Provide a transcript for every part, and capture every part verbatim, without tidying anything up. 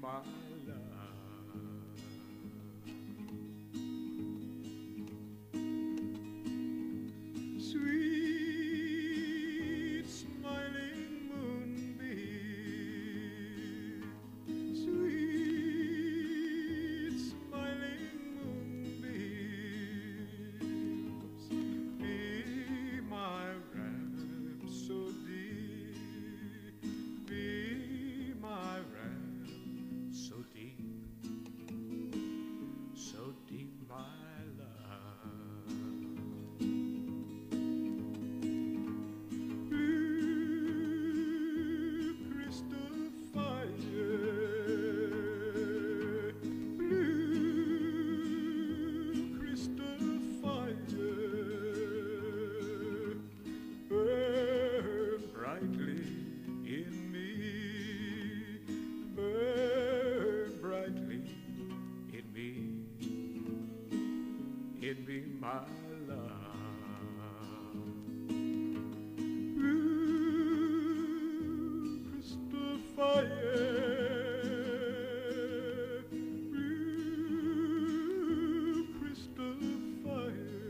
my love. Sweet smiling moonbeam, sweet smiling moonbeams, be my rhapsody, be my rhapsody, so deep my love. Blue crystal fire, blue crystal fire, burn brightly in me, burn brightly in me, in me, my love. Blue crystal fire, blue crystal fire.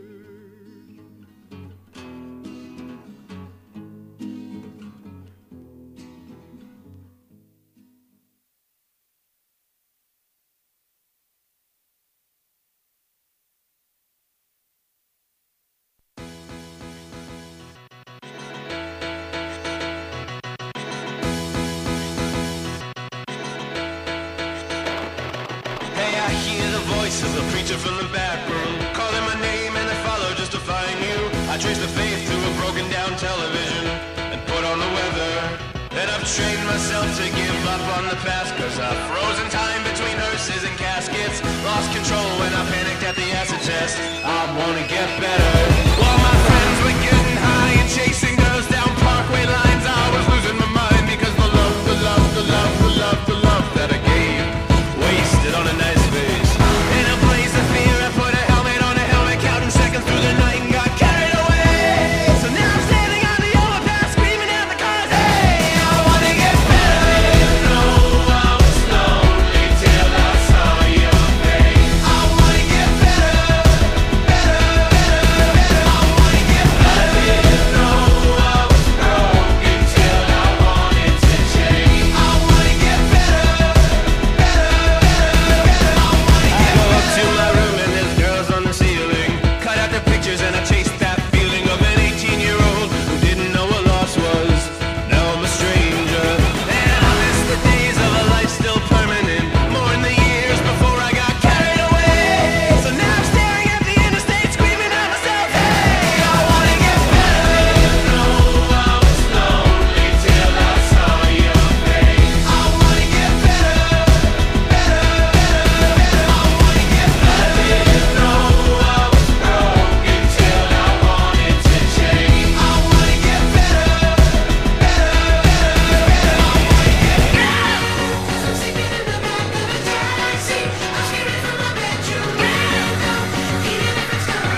Hey, I hear the voice of the preacher from the back room, calling my name and I follow just to find you. I trace the faith to a broken down television and put on the weather. And I've trained myself to give up on the past, cause I've frozen time between hearses and caskets. Lost control when I panicked at the acid test. I wanna get better. While my friends were getting high and chasing girls down parkway lines, I was losing my mind because the love, the love, the love, the love, the love that I gave wasted on a nice face. In a blaze of fear, I put a helmet on a helmet, counting seconds through the night and got carried away. So now I'm standing on the overpass, screaming at the cars, hey, I wanna get better. You know I was lonely till I saw your face. I wanna get better, better, better, better. I wanna get better. I didn't know I was broken till I wanted to change. I wanna get better, better, better, better. I wanna get better. I go up to my room and there's girls on the ceiling. Cut out their pictures and I chase that feeling of an eighteen-year-old who didn't know what loss was. Now I'm a stranger, and I miss the days of a life still permanent. More in the years before I got carried away. So now I'm staring at the interstate, screaming at myself, hey, I wanna get better. You know I was lonely till I saw your face. I wanna get better, better, better, better. I wanna get better. I didn't know I was broken till I wanted to change. I wanna get better, better, better, better. I wanna get better. I'm sleeping in the back of a taxi. I'm screaming from my bedroom window, even if it's dark.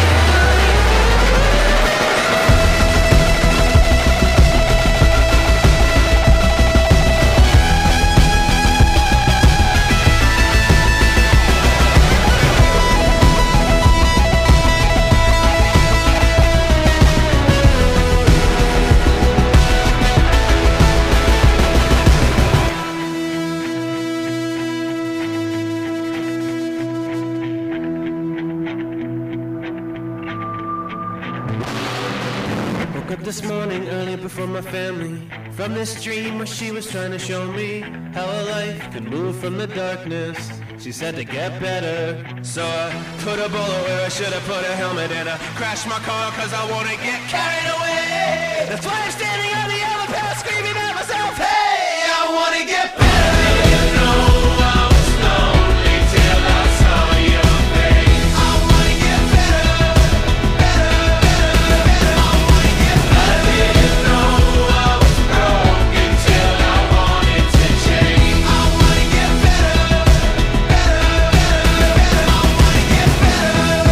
Woke up this morning early before my family, from this dream where she was trying to show me how a life could move from the darkness. She said to get better, so I put a bullet where I should have put a helmet, and I crashed my car cause I wanna get carried away. That's why I'm standing on the overpass screaming at myself, hey, I wanna get better. You know I was lonely till I saw your face. I wanna get better, better, better, better. I wanna get better. I didn't know I was broken till I wanted to change. I wanna get better, better, better, better. I wanna get better.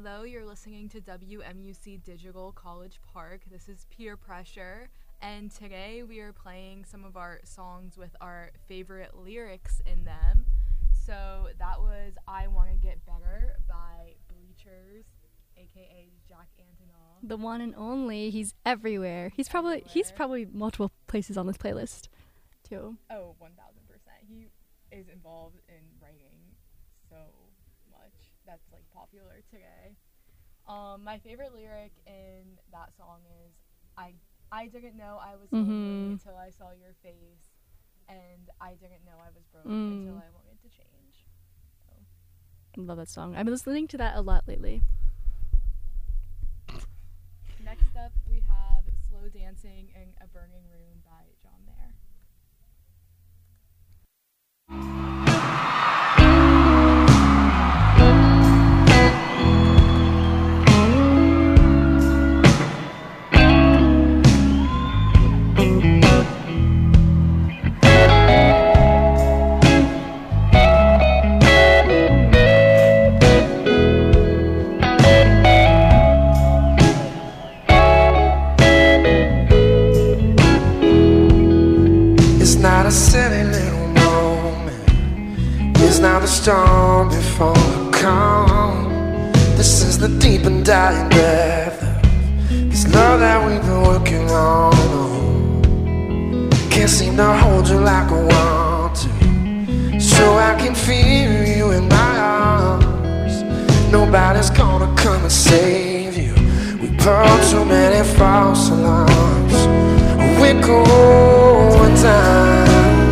Hello, you're listening to W M U C Digital College Park. This is Peer Pressure, and today we are playing some of our songs with our favorite lyrics in them. So that was I Wanna Get Better by Bleachers, aka Jack Antonoff. The one and only. He's everywhere. He's probably Everywhere. he's probably multiple places on this playlist, too. Oh, one thousand percent. He is involved in writing so much that's like popular today. Um, my favorite lyric in that song is I I didn't know I was lonely Mhm. until I saw your face, and I didn't know I was broken Mm. until I wanted to change. So. Love that song. I've been listening to that a lot lately. Next up, we have Slow Dancing in a Burning Room by John Mayer. Not a silly little moment. It's not the storm before the calm. This is the deep and dying breath of this love that we've been working on. Can't seem to hold you like I want to, so I can feel you in my arms. Nobody's gonna come and save you. We burned too many false alarms. We're going down,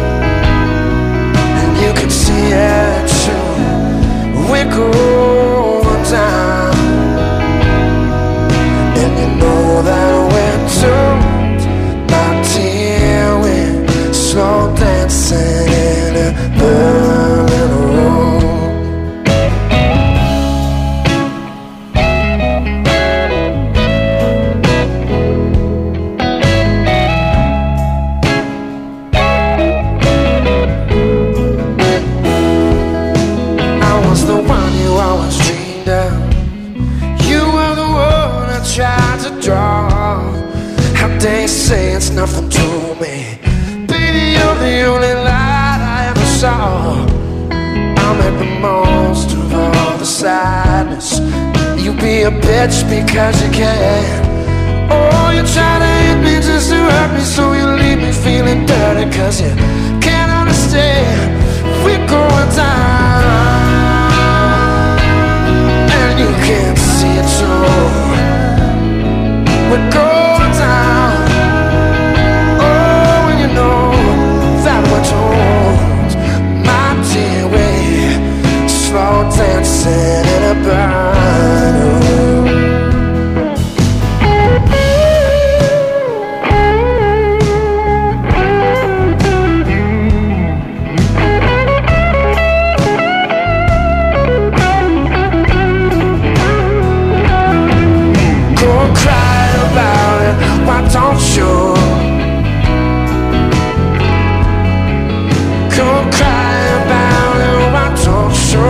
and you can see it too. We're going down, and you know that we're doomed. My dear, we're slow dancing in a burning room. They say it's nothing to me. Baby, you're the only light I ever saw. I'll make the most of all the sadness. You be a bitch because you can. Oh, you try to hit me just to hurt me, so you leave me feeling dirty, cause you can't understand. We're going down, and you can't see it too. We're going down. Dancing in a burning room. Go cry about it, why don't you? Go cry about it, why don't you?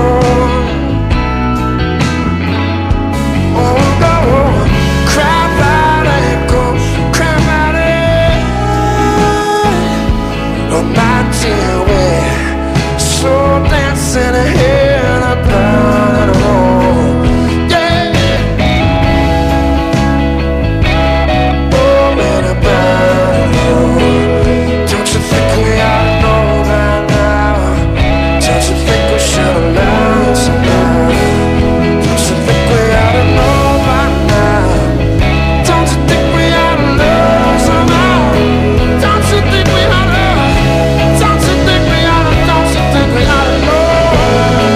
Dancing in a burning room, yeah. Oh, in a burning room. Don't you think we ought to know by now? Don't you think we should have learned somehow? Don't you think we ought to know by now? Don't you think we ought to learn somehow? Don't you think we ought to? Don't you think we ought to? Don't you think we ought to know?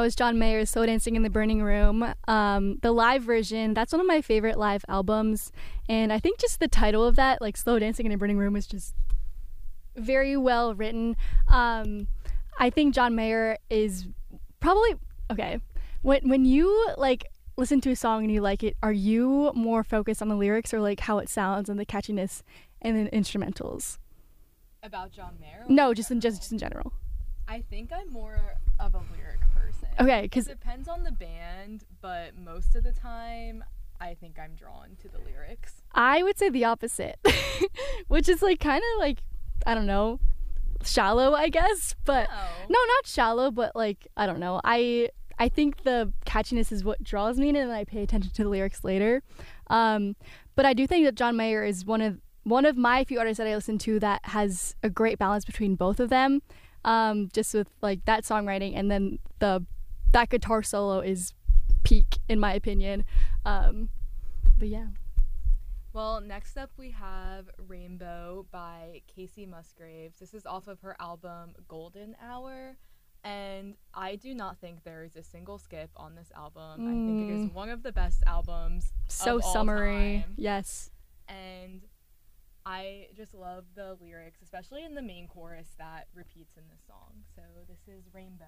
was John Mayer's Slow Dancing in the Burning Room. Um, the live version, that's one of my favorite live albums. And I think just the title of that, like Slow Dancing in a Burning Room, is just very well written. Um, I think John Mayer is probably, okay, when, when you like listen to a song and you like it, are you more focused on the lyrics or like how it sounds and the catchiness and the instrumentals? About John Mayer? No, just in, just, just in general. I think I'm more of a lyric person. Okay, because it depends on the band, but most of the time, I think I'm drawn to the lyrics. I would say the opposite, which is like kind of like, I don't know, shallow, I guess. But No. no, not shallow, but like, I don't know. I I think the catchiness is what draws me in, and then I pay attention to the lyrics later. Um, but I do think that John Mayer is one of one of my few artists that I listen to that has a great balance between both of them. Um, just with like that songwriting and then the that guitar solo is peak in my opinion. Um, but yeah. Well, next up we have Rainbow by Casey Musgraves. This is off of her album Golden Hour, and I do not think there is a single skip on this album. Mm. I think it is one of the best albums so of all summery time. Yes. And I just love the lyrics, especially in the main chorus that repeats in this song. So this is Rainbow.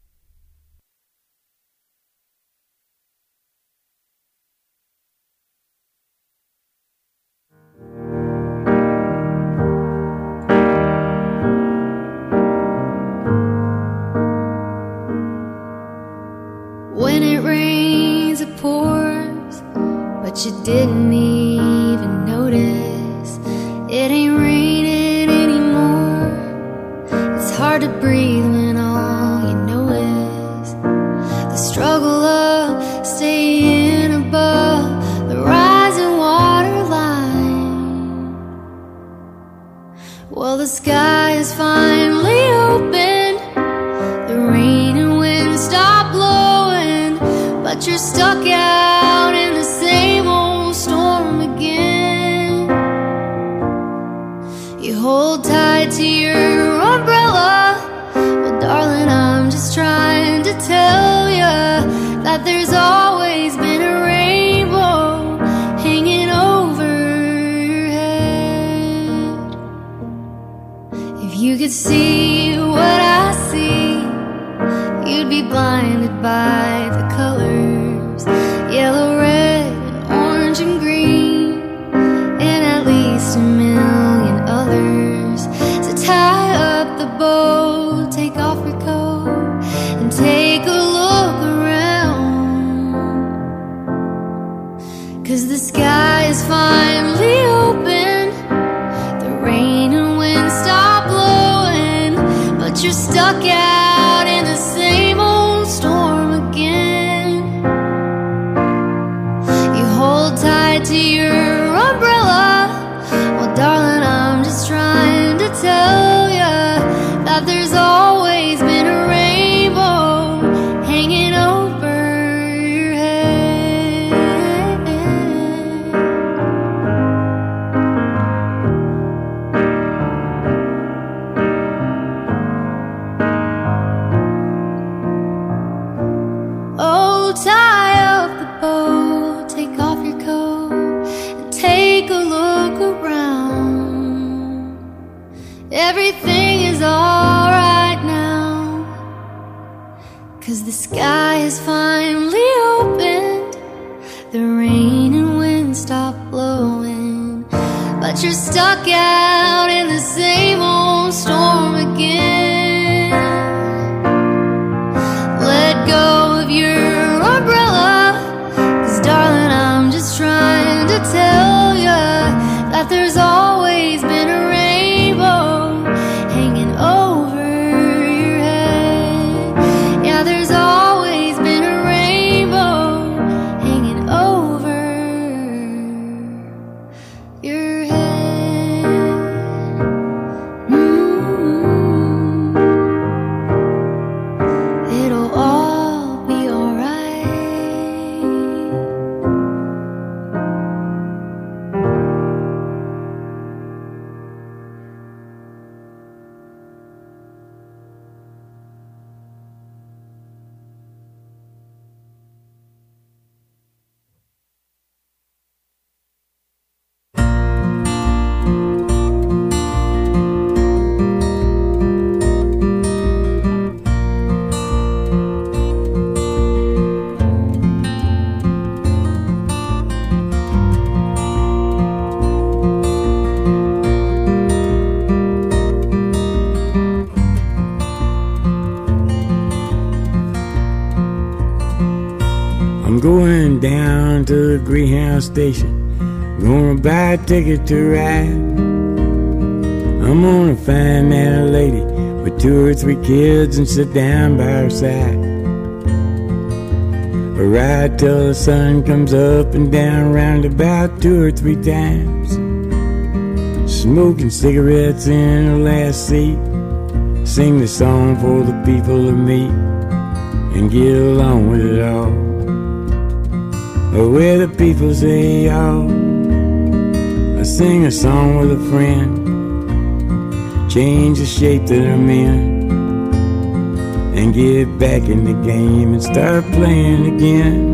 When it rains, it pours, but you didn't even notice. It ain't raining anymore. It's hard to breathe when all you know is the struggle of staying above the rising water line. Well, the sky is finally open. The rain and wind stop blowing, but you're stuck out in the same old storm again. You hold tight to your umbrella. Well, darling, I'm just trying to tell ya that there's always been a rainbow hanging over your head. If you could see what I see, you'd be blinded by the colors, yellow, red, orange, and green, and at least a million others. So tie up the bow, take off your coat, and take a look around. 'Cause the sky is finally open. The rain and wind stop blowing, but you're stuck out in the same old storm again. You hold tight to your umbrella. Well, darling, I'm just trying to tell ya that there's always been a rainbow hanging over your head. Oh, tie up the bow, take off your coat, and take a look around. Everything is alright now, 'cause the sky is finally opened. The rain and wind stop blowing, but you're stuck out in the same old storm again. Let go of your umbrella, 'cause darling, I'm just trying to tell ya that there's always been a rainbow hanging over your head. Yeah, there's always been a rainbow hanging over your head. I'm going down to the Greyhound station, gonna buy a ticket to ride. I'm gonna find that lady with two or three kids and sit down by her side. I ride till the sun comes up and down round about two or three times, smoking cigarettes in the last seat. Sing the song for the people to meet and get along with it all. Or where the people say y'all, I sing a song with a friend, change the shape that I'm in, and get back in the game and start playing again.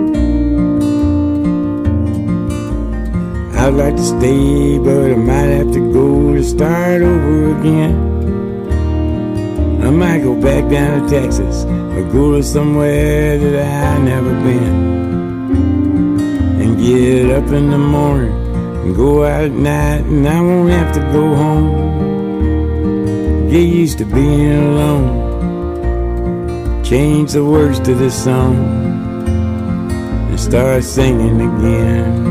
I'd like to stay, but I might have to go to start over again. I might go back down to Texas or go to somewhere that I never been, and get up in the morning and go out at night, and I won't have to go home. Get used to being alone, change the words to this song, and start singing again.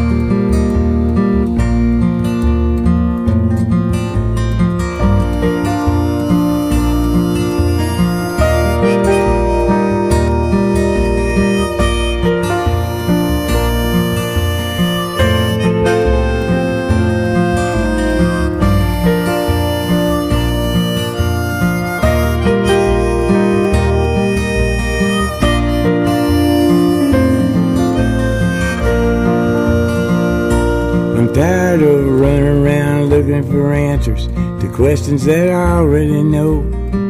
Tired of running around looking for answers to questions that I already know.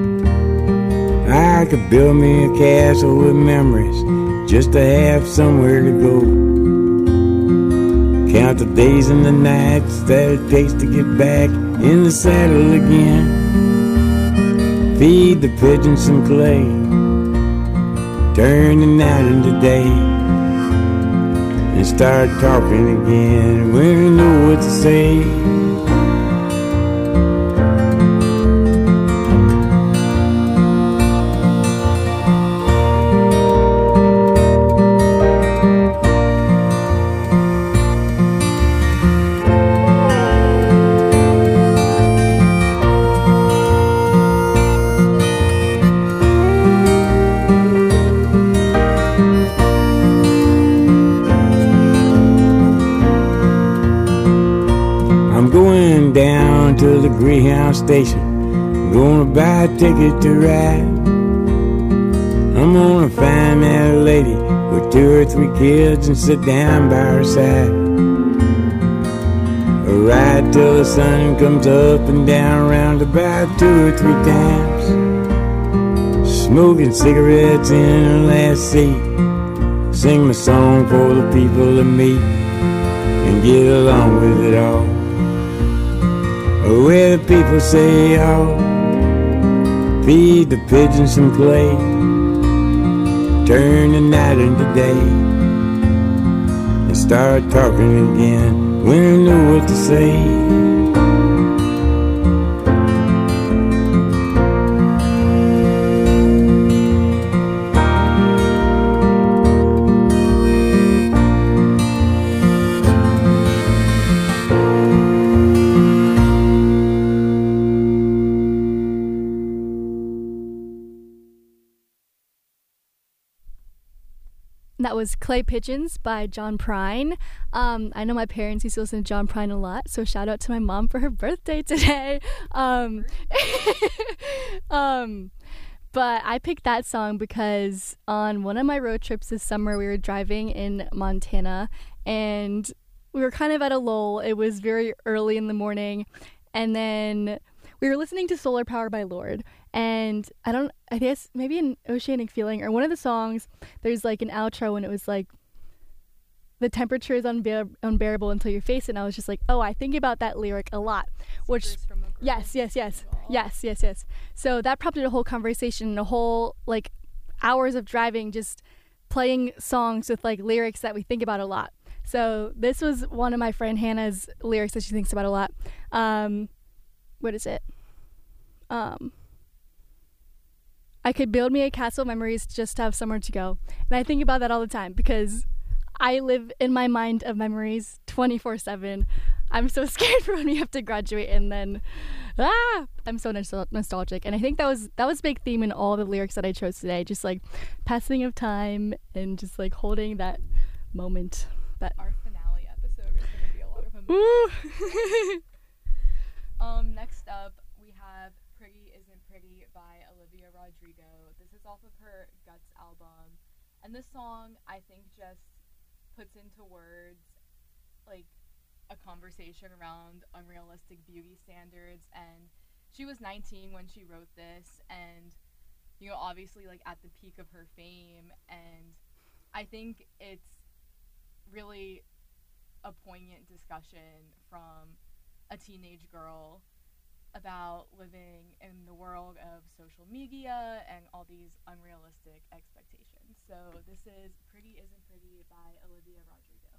I could build me a castle with memories just to have somewhere to go. Count the days and the nights that it takes to get back in the saddle again. Feed the pigeons some clay, turn the night into day, and start talking again when we know what to say. To the Greyhound station, gonna buy a ticket to ride. I'm gonna find that lady with two or three kids and sit down by her side. I ride till the sun comes up and down round about two or three times, smoking cigarettes in the last seat. Sing my song for the people to meet and get along with it all. Where the people say, oh, feed the pigeons some clay, turn the night into day, and start talking again when I know what to say. That was Clay Pigeons by John Prine. Um, I know my parents used to listen to John Prine a lot, so shout out to my mom for her birthday today. Um, um, but I picked that song because on one of my road trips this summer, we were driving in Montana, and we were kind of at a lull. It was very early in the morning, and then we were listening to Solar Power by Lorde. And I don't, I guess maybe an Oceanic Feeling or one of the songs, there's like an outro and it was like, the temperature is unbear- unbearable until you face it. And I was just like, oh, I think about that lyric a lot. Which, yes, yes, yes, yes, yes, yes. So that prompted a whole conversation and a whole like hours of driving just playing songs with like lyrics that we think about a lot. So this was one of my friend Hannah's lyrics that she thinks about a lot. Um, what is it? Um... I could build me a castle of memories just to have somewhere to go. And I think about that all the time because I live in my mind of memories twenty-four seven. I'm so scared for when we have to graduate, and then ah, I'm so nostal- nostalgic. And I think that was that was a big theme in all the lyrics that I chose today. Just like passing of time and just like holding that moment. That Our finale episode is going to be a lot of fun. Ooh. Um, next up, we have Pretty Isn't Pretty by Olivia Rodrigo. This is off of her Guts album. And this song, I think, just puts into words, like, a conversation around unrealistic beauty standards. And she was nineteen when she wrote this, and, you know, obviously, like, at the peak of her fame. And I think it's really a poignant discussion from a teenage girl about living in the world of social media and all these unrealistic expectations. So this is Pretty Isn't Pretty by Olivia Rodrigo.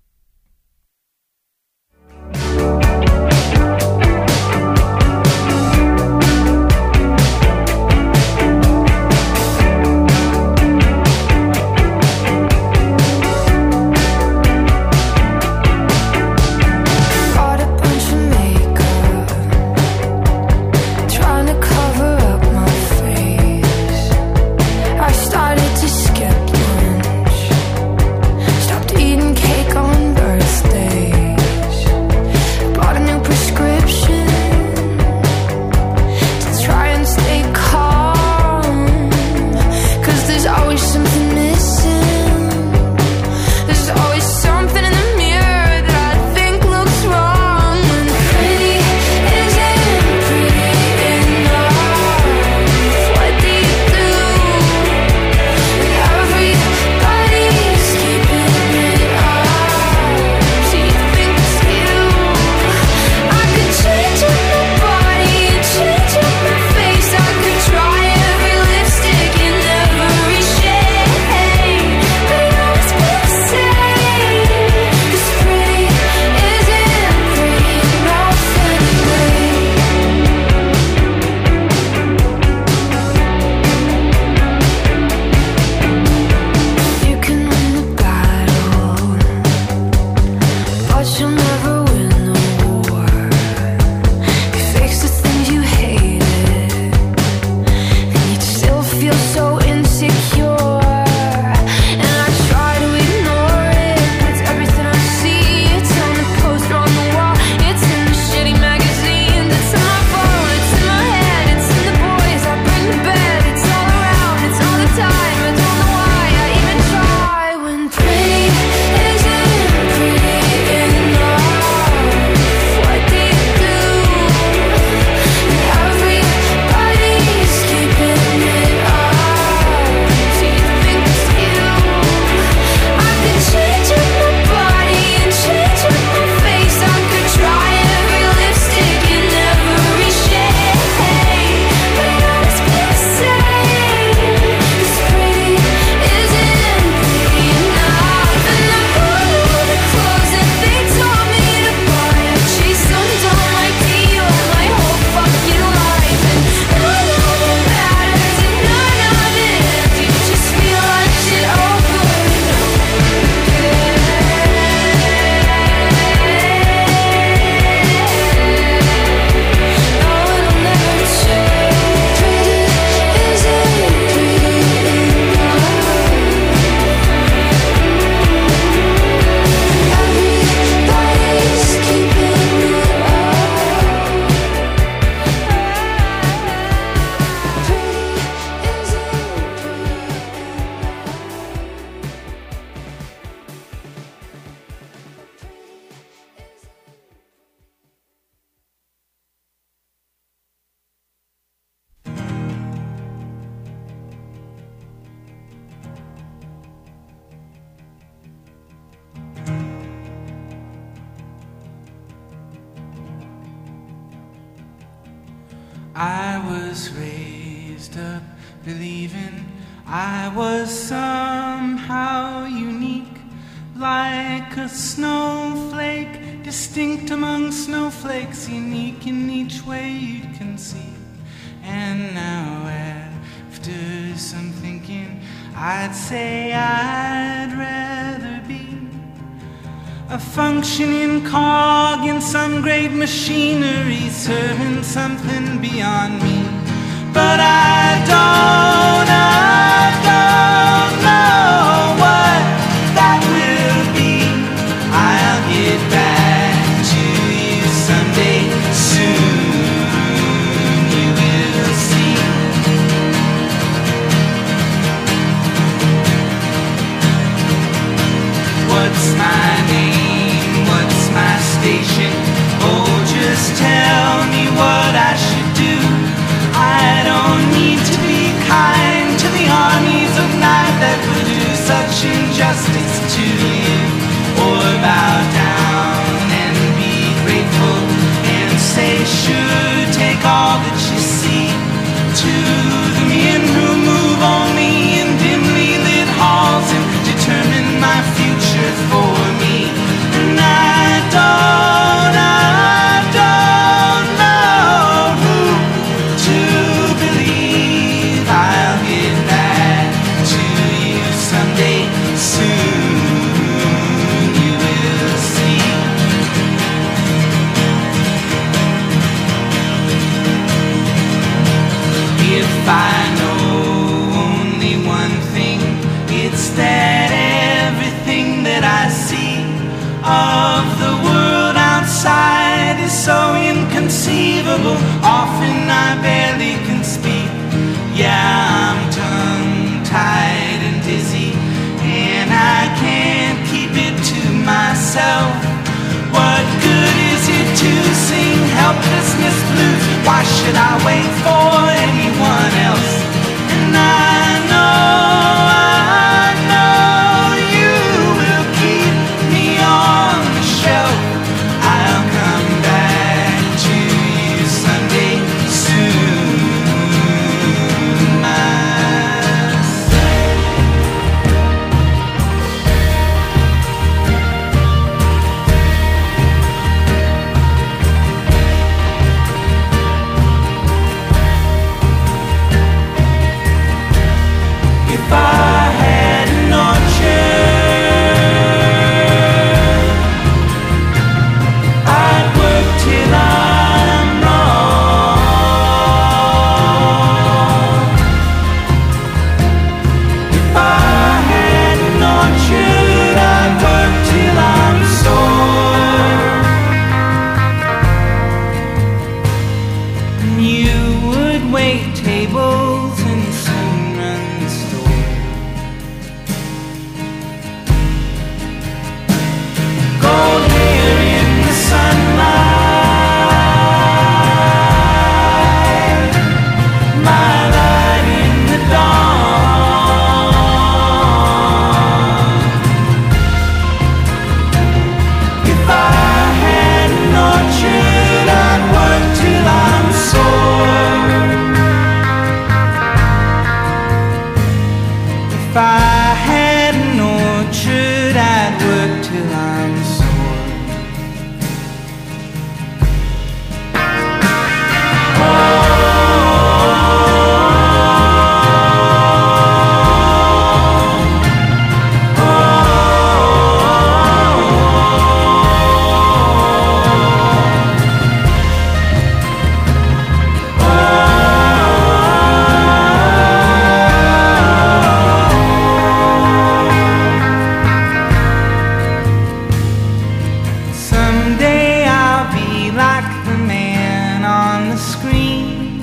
I was raised up believing I was somehow unique, like a snowflake, distinct among snowflakes, unique in each way you can see. And now after some thinking, I'd say I'd rather be a functioning cog in some great machinery, serving something beyond me. But I don't, I don't know what that will be. I'll get back to you someday soon. You will see. What's my name? What's my station? Oh, just tell me what I should do. I don't need to be kind to the armies of night that would do such injustice to you. Or bow down and be grateful and say, sure, take all that you see. To the men who move only in dimly lit halls and determine my future for me. And I don't, I don't know who to believe. I'll get back to you someday soon. You will see. If I know only one thing, it's that everything that I see of the world outside is so inconceivable. Often I barely can speak. Yeah, I'm tongue-tied and dizzy, and I can't keep it to myself. What good is it to sing helplessness blues? Why should I wait for anyone else? And I know, I know you will keep me on the shelf. I'll come back to you someday soon, myself. If I had an orchard, I'd work till I'm wrong. If I had an orchard, I'd work till I'm sore. And you would wait tables and soon run the store. Gold hair in the sunlight, my light in the dawn. If I had an orchard, I'd work till I'm sore. If I had an orchard, I'd work till I'm sore. Someday I'll be like the man on the screen.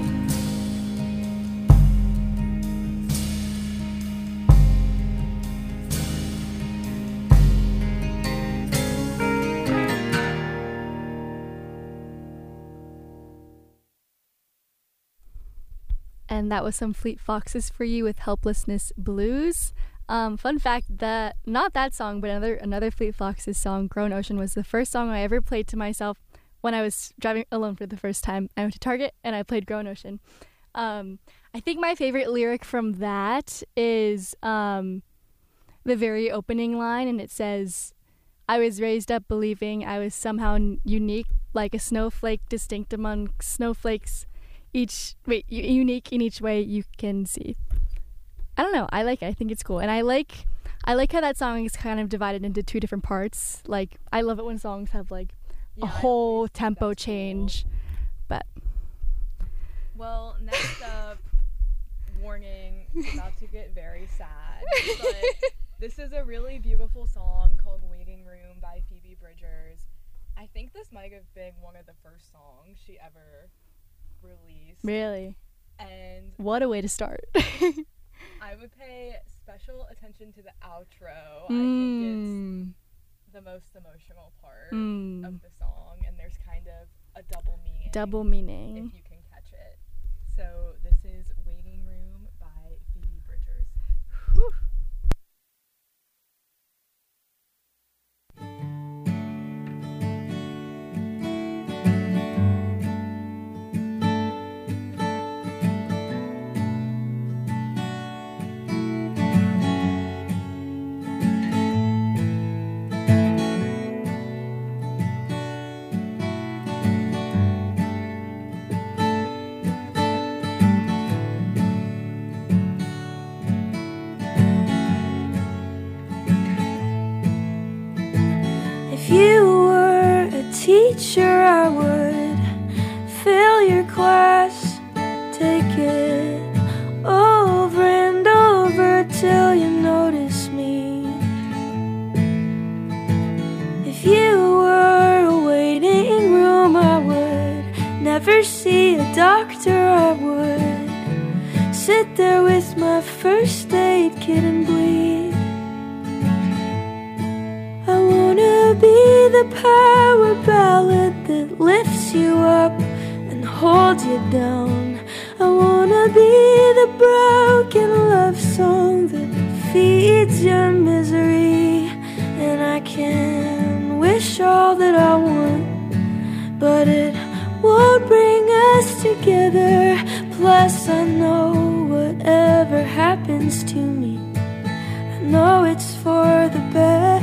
And that was some Fleet Foxes for you with Helplessness Blues. Um, fun fact that not that song, but another another Fleet Foxes song, Grown Ocean, was the first song I ever played to myself when I was driving alone for the first time. I went to Target and I played Grown Ocean. Um, I think my favorite lyric from that is um, the very opening line, and it says, I was raised up believing I was somehow n- unique, like a snowflake distinct among snowflakes. each wait u- unique in each way you can see. I don't know. I like it. I think it's cool, and I like I like how that song is kind of divided into two different parts. Like I love it when songs have like Yeah, a I whole always think tempo that's cool. change. But Well, next up, warning, it's about to get very sad. But this is a really beautiful song called Waiting Room by Phoebe Bridgers. I think this might have been one of the first songs she ever released. really, And what a way to start. I would pay special attention to the outro. I think Mm. it's the most emotional part Mm. of the song, and there's kind of a double meaning. Double meaning. If you can catch it. So this is Waiting Room by Phoebe Bridgers. Whew. If you were a teacher, I would fill your class, take it over and over till you notice me. If you were a waiting room, I would never see a doctor. I would sit there with my first aid kit and bleed. I wanna be the power ballad that lifts you up and holds you down. I wanna be the broken love song that feeds your misery. And I can wish all that I want, but it won't bring us together. Plus I know whatever happens to me, I know it's for the better.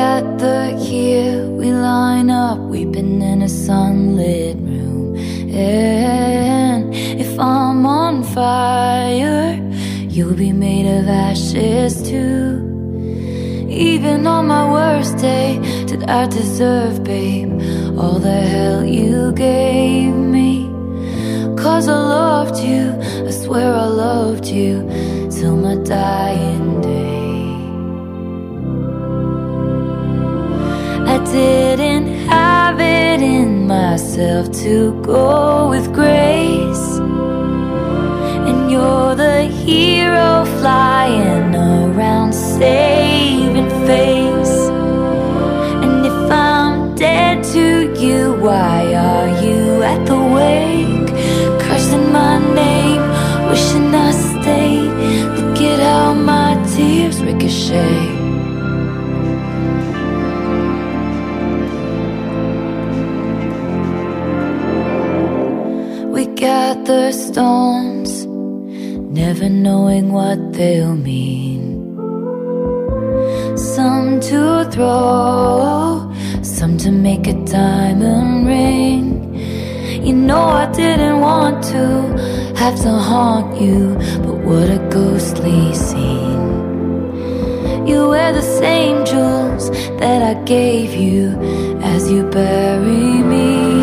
gather here, we line up, weeping in a sunlit room. And if I'm on fire, you'll be made of ashes too. Even on my worst day, did I deserve, babe, all the hell you gave me? Cause I loved you, I swear I loved you, till my dying day. I didn't have it in myself to go with grace, and you're the hero flying around saving face. And if I'm dead to you, why are you at the wake, cursing my name, wishing I stayed? Look at how my tears ricochet. We gather stones, never knowing what they'll mean. Some to throw, some to make a diamond ring. You know I didn't want to have to haunt you, but what a ghostly scene. You wear the same jewels that I gave you as you bury me.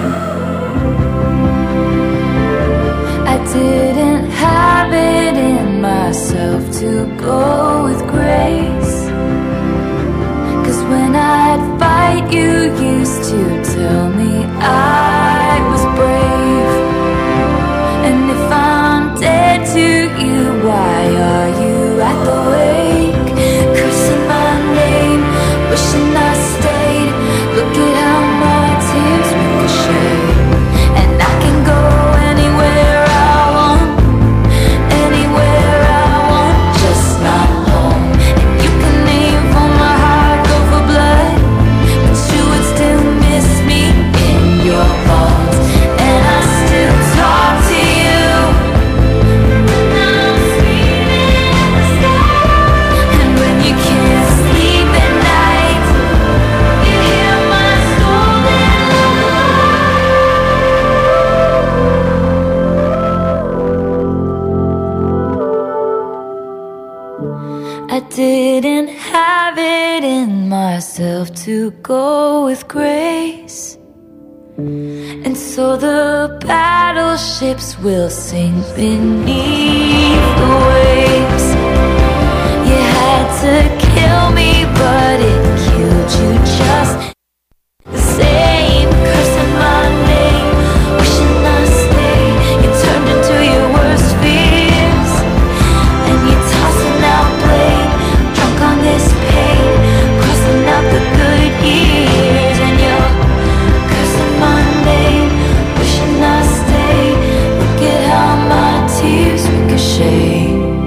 I didn't have it in myself to go with grace, cause when I'd fight you used to tell me I was brave. And if I'm dead to you, why are you at the wake, cursing my name, wishing I stayed? Look at how my tears ricochet. And I can go anywhere didn't have it in myself to go with grace, and so the battleships will sink beneath the waves. You had to kill me, but it killed you just the same. Cursing my name, wishing I stayed. You turned into your worst fears, and you're tossing out blame, drunk on this pain, crossing out the good years. And you're cursing my name, wishing I stayed. Look at how my tears ricochet.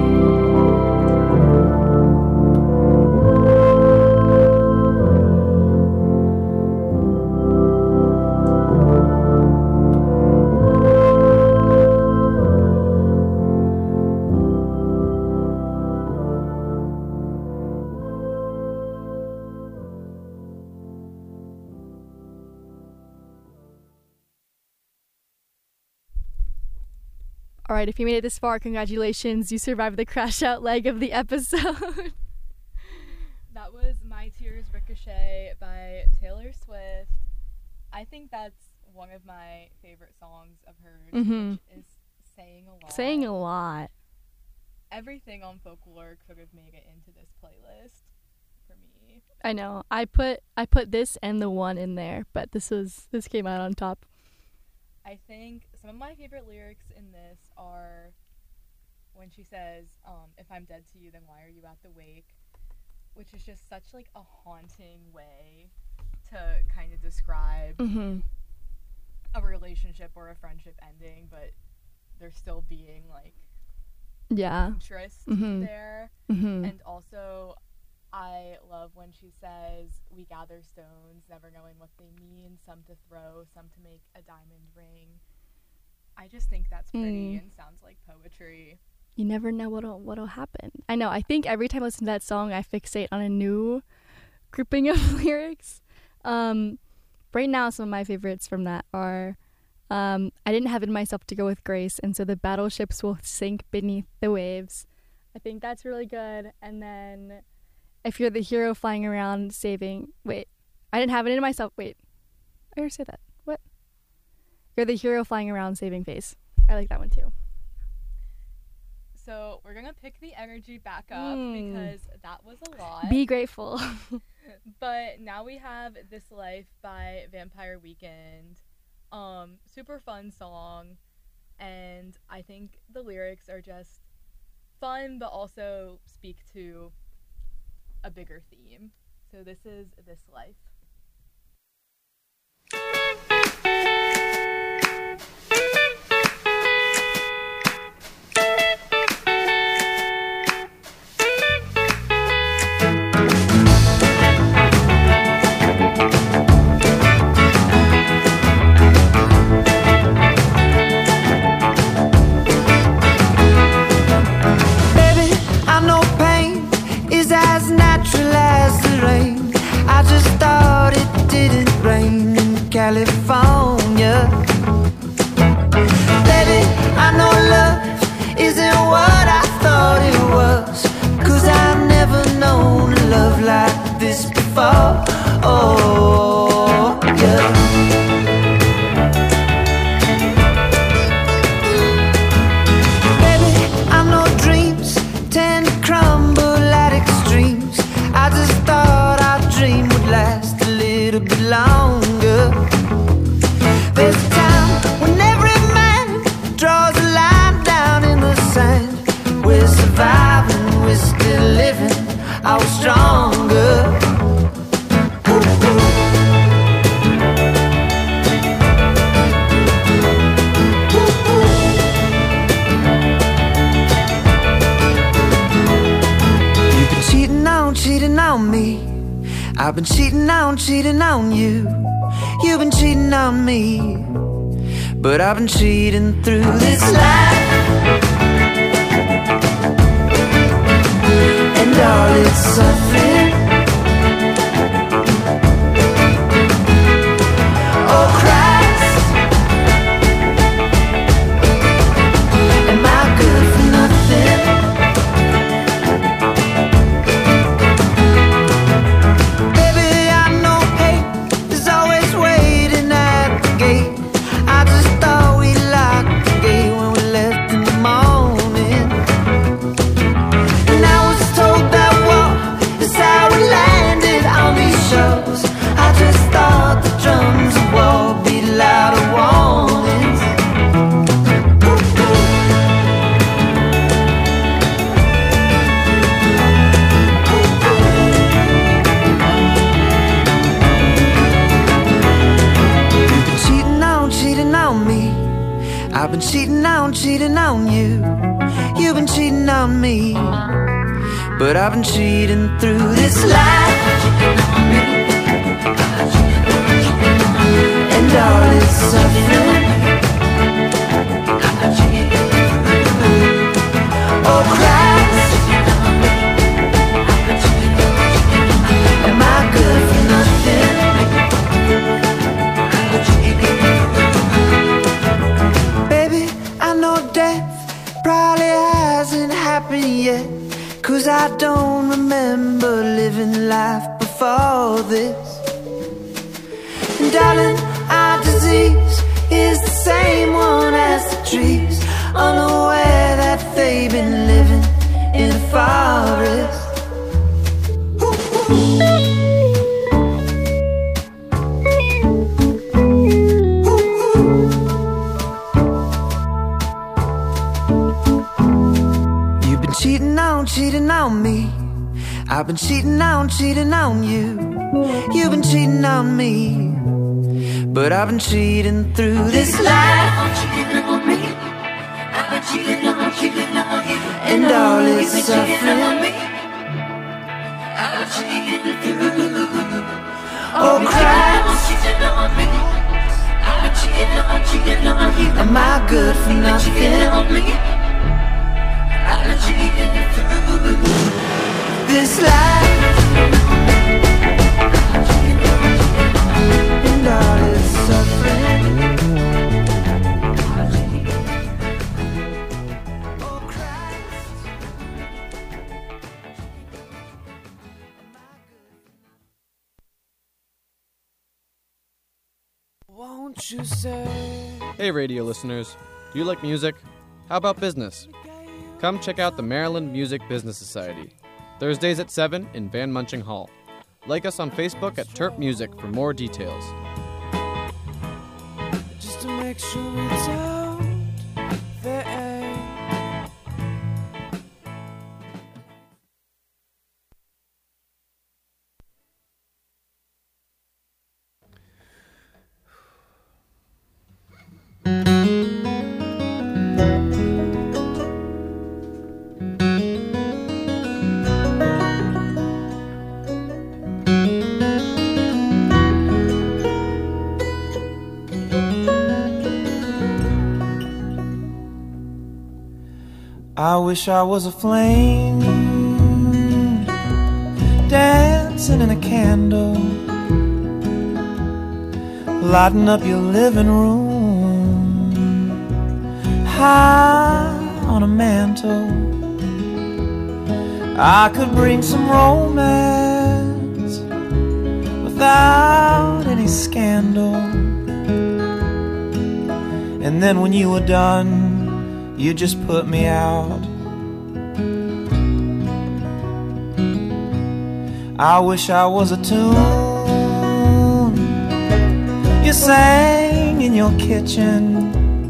All right, if you made it this far, congratulations. You survived the crash out leg of the episode. That was My Tears Ricochet by Taylor Swift. I think that's one of my favorite songs of hers, Mm-hmm. which is saying a lot. Saying a lot. Everything on Folklore could have made it into this playlist for me. I know. I put I put this and the one in there, but this was this came out on top. I think some of my favorite lyrics in this are when she says, um, if I'm dead to you, then why are you at the wake? Which is just such like a haunting way to kind of describe Mm-hmm. a relationship or a friendship ending, but there still being like Yeah. interest Mhm. there. Mm-hmm. And also, I love when she says, we gather stones, never knowing what they mean, some to throw, some to make a diamond ring. I just think that's pretty Mm. and sounds like poetry. You never know what'll what'll happen. I know. I think every time I listen to that song, I fixate on a new grouping of lyrics. Um, right now, some of my favorites from that are um, I didn't have it in myself to go with grace, and so the battleships will sink beneath the waves. I think that's really good. And then if you're the hero flying around saving... Wait, I didn't have it in myself. Wait, I already said that. What? You're the hero flying around saving face. I like that one too. So we're going to pick the energy back up Mm. because that was a lot. Be grateful. But now we have This Life by Vampire Weekend. Um, super fun song. And I think the lyrics are just fun, but also speak to a bigger theme. So this is This Life. California. Baby, I know love isn't what I thought it was, 'cause I've never known a love like this before. Oh, yeah. Baby, I know dreams tend to crumble at extremes. I just thought our dream would last a little bit longer. There's a time when every man draws a line down in the sand. We're surviving, we're still living, I was stronger. Ooh, ooh. Ooh, ooh. You've been cheating on, cheating on me. I've been cheating on, cheating on you. You've been cheating on me, but I've been cheating through this life, and all its suffering. Oh Christ, am I good for nothing? Baby, I know hate is always waiting at the gate. I just thought we locked the gate when we left in the morning. And I was told that war is how we landed on these shores. I just thought the drums of war beat louder warnings. Ooh, ooh. Ooh, ooh. You've been cheating on, cheating on me. I've been cheating on, cheating on you. You've been cheating on me, but I've been cheating through this life, and all its suffering. Oh Christ, am I good for nothing? Baby, I know death probably hasn't happened yet, 'cause I don't remember living life before this. And darling, our disease is the same one as the trees, unaware that they've been living in a forest. Ooh, ooh. Cheating on, cheating on me. I've been cheating on, cheating on you. You've been cheating on me, but I've been cheating through this life, and all its suffering. Oh Christ, am I good for nothing? This life, Won't you say? Hey radio listeners, do you like music? How about business? Come check out the Maryland Music Business Society, Thursdays at seven in Van Munching Hall. Like us on Facebook at Terp Music for more details. Just to make sure it's out there. I wish I was a flame dancing in a candle, lighting up your living room, high on a mantle. I could bring some romance without any scandal. And then when you were done, you just put me out. I wish I was a tune you sang in your kitchen,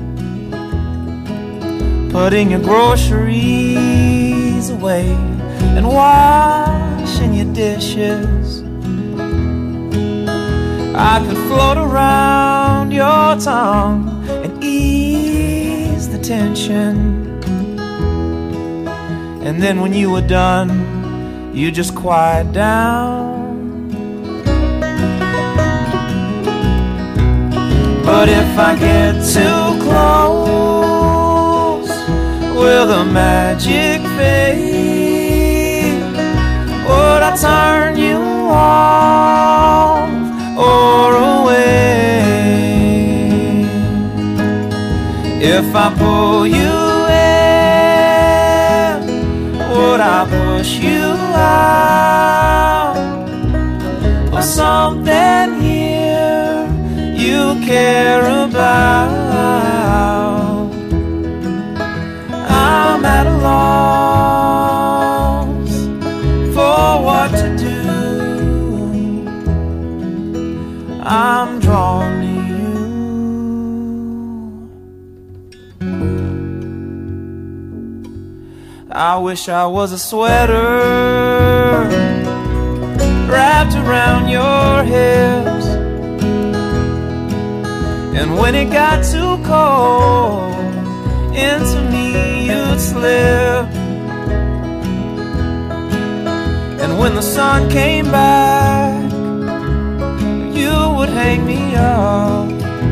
putting your groceries away and washing your dishes. I could float around your tongue and ease the tension. And then when you were done, you just quiet down. But if I get too close, will the magic fade? Would I turn you off or away? If I pull you in, would I push you out? Or something here you care about? I'm at a loss for what to do. I'm drawn to you. I wish I was a sweater wrapped around your hips, and when it got too cold, into me you'd slip. And when the sun came back, you would hang me up,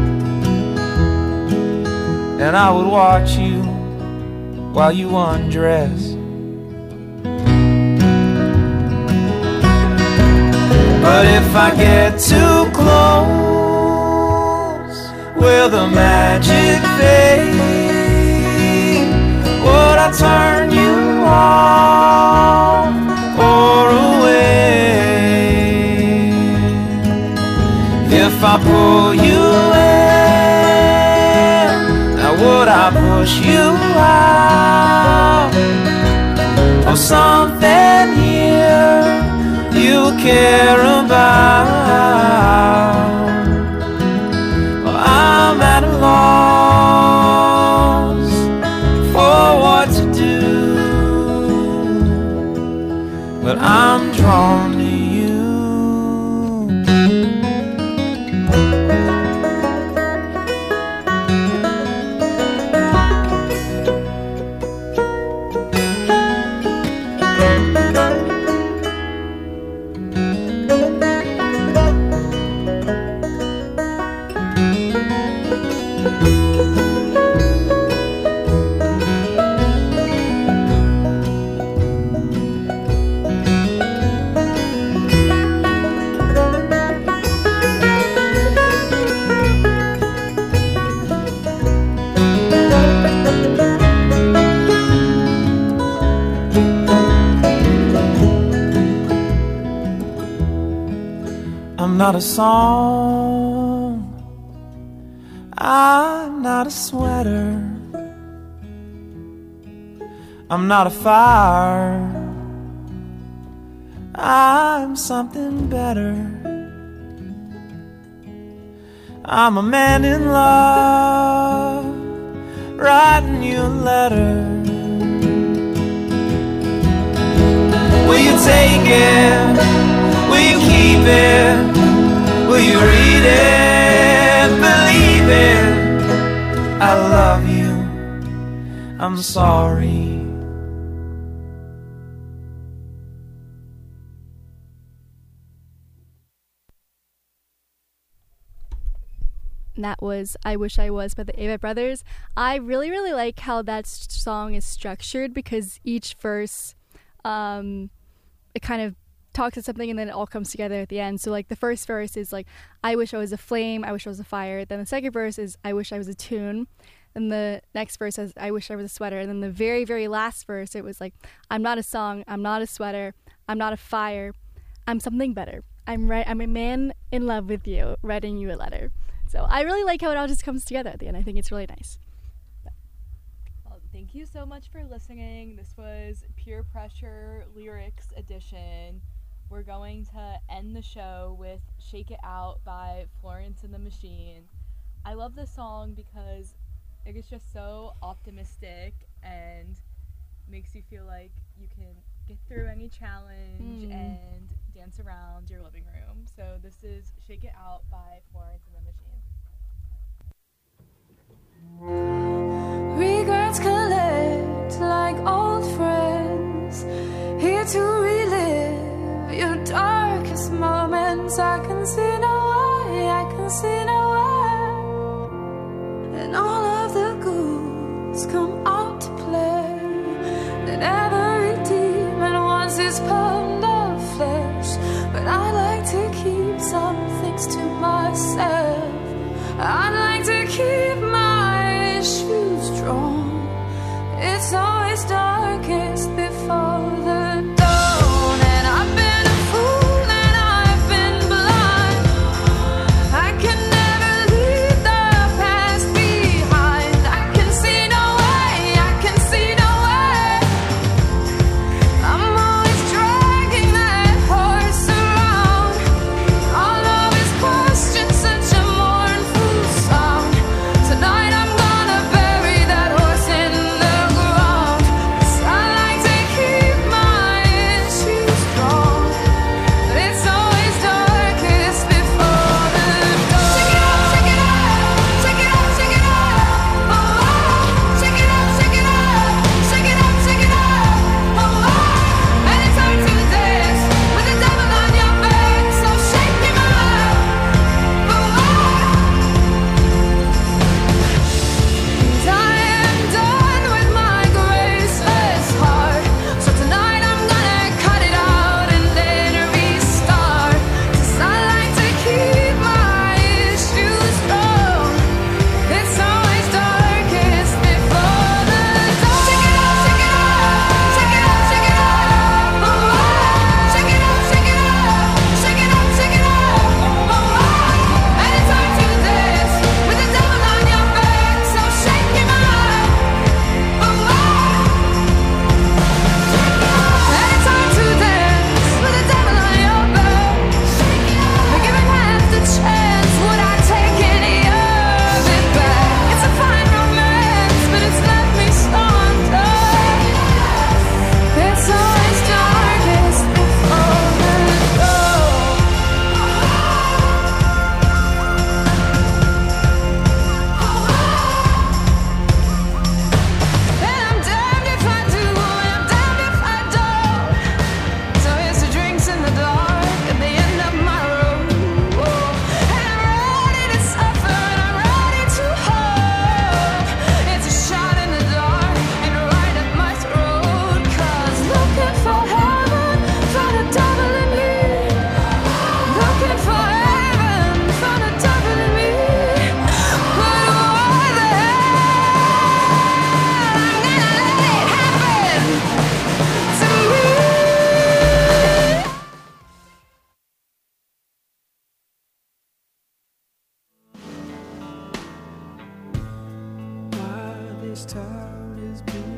and I would watch you while you undress. But if I get too close, will the magic fade? Would I turn you off or away? If I pull you in, now would I push you out? Or something here you care about? Well, I'm at a loss for what to do, but I'm drawn to you. I'm not a song I'm not a sweater, I'm not a fire, I'm something better. I'm a man in love, writing you a letter. Will you take it? Will you keep it? Will you read it? Believe it? I love you, I'm sorry. And that was I Wish I Was by the Avett Brothers. I really, really like how that s- song is structured because each verse, um, it kind of talks about something and then it all comes together at the end. So, like, the first verse is like, I wish I was a flame, I wish I was a fire. Then the second verse is, I wish I was a tune. Then the next verse says, I wish I was a sweater. And then the very, very last verse, it was like, I'm not a song, I'm not a sweater, I'm not a fire, I'm something better. I'm right. I'm a man in love with you, writing you a letter. So I really like how it all just comes together at the end. I think it's really nice. Well, thank you so much for listening. This was Peer Pressure Lyrics Edition. We're going to end the show with Shake It Out by Florence and the Machine. I love this song because it is just so optimistic and makes you feel like you can get through any challenge Mm. and dance around your living room. So this is Shake It Out by Florence and the Machine. Regrets collect like old friends, here to relive your darkest moments. I can see no way, I can see no way, and all of the ghouls come out to play. That every demon wants his pound of flesh, but I like to keep some things to myself. I'd like to keep my shoes drawn. It's always darkest before the dawn, and I've been a fool and I've been blind. I can never leave the past behind. I can see no way, this town has been